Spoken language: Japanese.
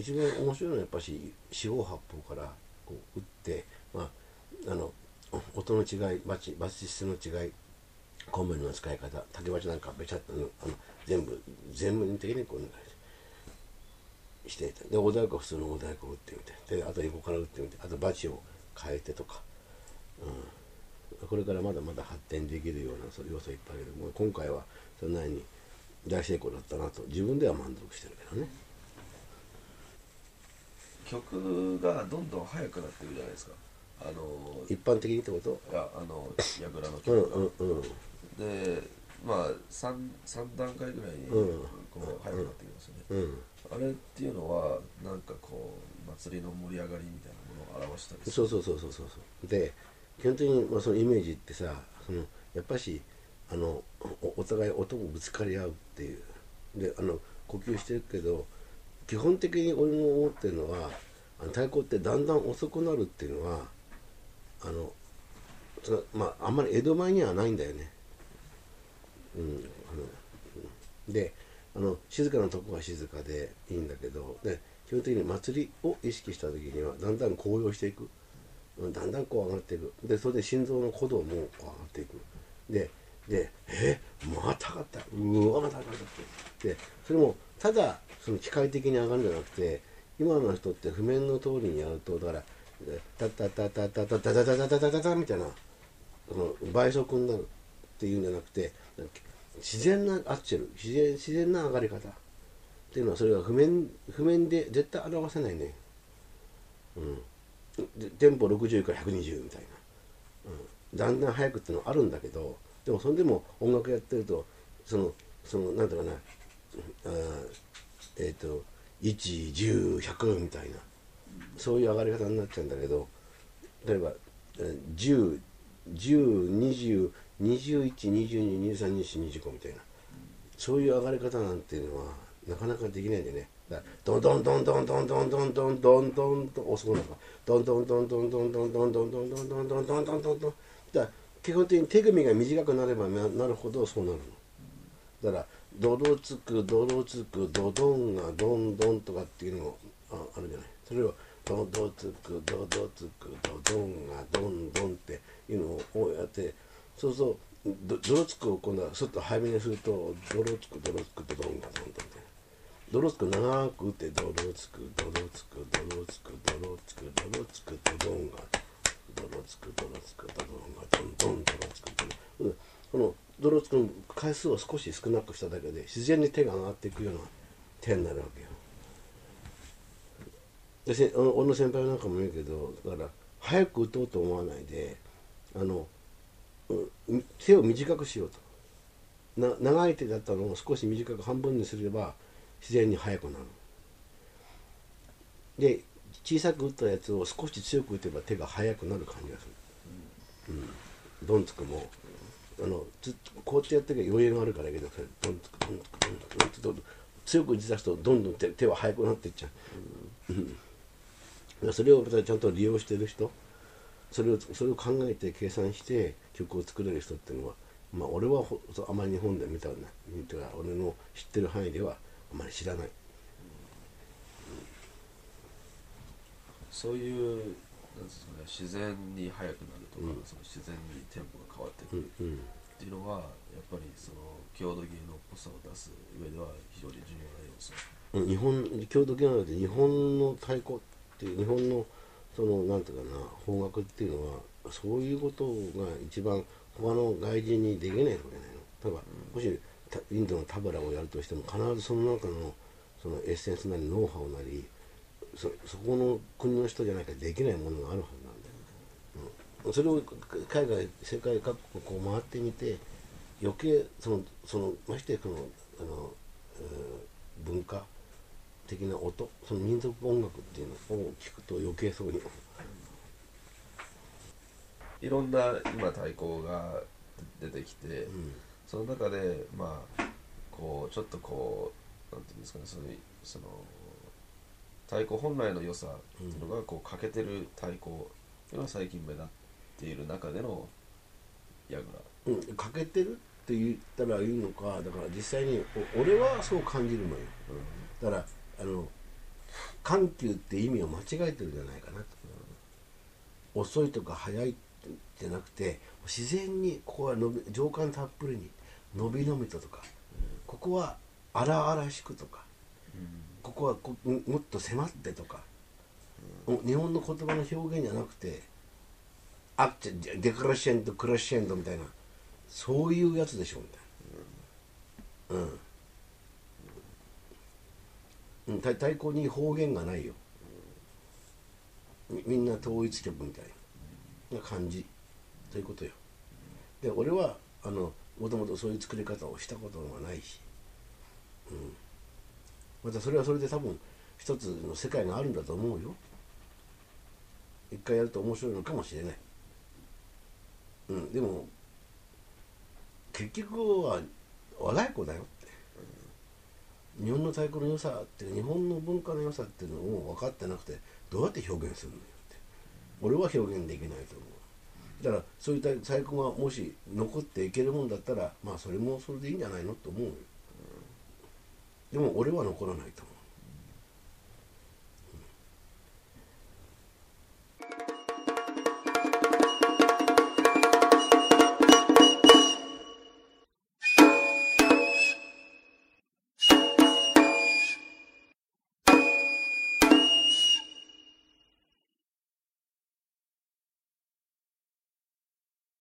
一番面白いのはやっぱし四方八方からこう打って、音の違い、バチ質の違い、コンメの使い方、竹鉢なんかべちゃっと全部的にこうしていて、でお太鼓は普通のお太鼓を打ってみて、であと横から打ってみて、あとバチを変えてとか、これからまだまだ発展できるようなそういう要素いっぱいあるけども、今回はそんなに大成功だったなと自分では満足してるけどね。 曲がどんどん速くなってるじゃないですか。 一般的にってこと？ いや櫓の曲が、で3段階ぐらいにこう速くなってきますよね、あれっていうのはなんかこう祭りの盛り上がりみたいなものを表したりする。 そうで、基本的にそのイメージってさ、やっぱしお互い音もぶつかり合うっていうで呼吸してるけど、基本的に俺の思ってるのは太鼓ってだんだん遅くなるっていうのはあんまり江戸前にはないんだよね。で静かなとこは静かでいいんだけど、で基本的に祭りを意識した時にはだんだん高揚していく、だんだんこう上がっていく。でそれで心臓の鼓動もこう上がっていく。でまた上がった、また上がったってそれもただその機械的に上がるんじゃなくて、今の人って譜面の通りにやると、だからタッタッタッタッタッタッタッタッタッタッタッタッタッタッみたいな倍速になるっていうんじゃなくて、自然なアクセル、自然な上がり方っていうのは、それは譜面で絶対表せないね。テンポ60から120みたいな、だんだん速くっていうのはあるんだけど、でもそれでも音楽やってるとなんていうかな、1、10、100みたいな、そういう上がり方になっちゃうんだけど、例えば10、20、21、22、23、24、25みたいな、そういう上がり方なんていうのはなかなかできないんでね。ドンドンドンドンドンドンドンドンドンドンと遅くなるか、ドンドンドンドンドンドンドンドンドンドンドンドンドンドンドンドン、だから基本的に手組が短くなればなるほどそうなるの。だからドロつくドロつくドドンがドンドンとかっていうのもあるじゃない。それをドドつくドドつくドドンがドンドンっていうのをやって、そうそうドロつくを今度はすっと早めにすると、ドロつくドロつくドドンがドンドンって、ドロつく長く打ってドロつくドロつくドロつくドロつくドロつくドドンがドロつくドロつくドドンがドンドンドロつくドロ、このドロつく回数を少し少なくしただけで自然に手が上がっていくような手になるわけよ。で俺の先輩なんかも言うけど、だから早く打とうと思わないで手を短くしようと、長い手だったのを少し短く半分にすれば自然に速くなる。で小さく打ったやつを少し強く打てば手が速くなる感じがする。ドンつくもずっとこうやってやってる余裕があるからいいけど、ドンつくドンつくドンつくドンつく強く打ち出すとどんどん手は速くなっていっちゃう。それをちゃんと利用してる人、それを考えて計算して曲を作れる人っていうのは、俺はあまり日本で見た俺の知ってる範囲ではあまり知らない。 そういうなんですかね、自然に速くなるとか、その自然にテンポが変わってくるっていうのは、やっぱりその郷土芸能っぽさを出す上では非常に重要な要素。 郷土芸能で日本の太鼓っていう、日本のなんていうかな、邦楽っていうのはそういうことが一番他の外人にできないわけないの。例えば、もしインドのタブラをやるとしても、必ずその中のそのエッセンスなりノウハウなり、そこの国の人じゃなきゃできないものがあるはずなんだよ。それを海外世界各国こう回ってみて、余計まして文化的な音、その民族音楽っていうのを聞くと余計そうにいろんな今太鼓が出てきて、その中でこうちょっとこうなんていうんですかね、その太鼓本来の良さっていうのがこう欠けてる太鼓っていうのが最近目立っている中での櫓。 欠けてるって言ったらいいのか、だから実際に俺はそう感じるのよ。だから緩急って意味を間違えてるんじゃないかなと、遅いとか速いじゃなくて自然にここは情感たっぷりにのびのびとか、ここは荒々しくとか、ここはもっと迫ってとか、日本の言葉の表現じゃなくてデクラッシェンドクラッシェンドみたいな、そういうやつでしょみたいな。太鼓に方言がないよ。みんな統一曲みたいな感じということよ。で俺はもともとそういう作り方をしたことがないし、またそれはそれで多分一つの世界があるんだと思うよ。一回やると面白いのかもしれない。でも結局は和太鼓だよって、日本の太鼓の良さって日本の文化の良さっていうのを分かってなくてどうやって表現するのよって俺は表現できないと思う。だからそういった太鼓がもし残っていけるもんだったらまあそれもそれでいいんじゃないのと思うよ。でも俺は残らないと思う。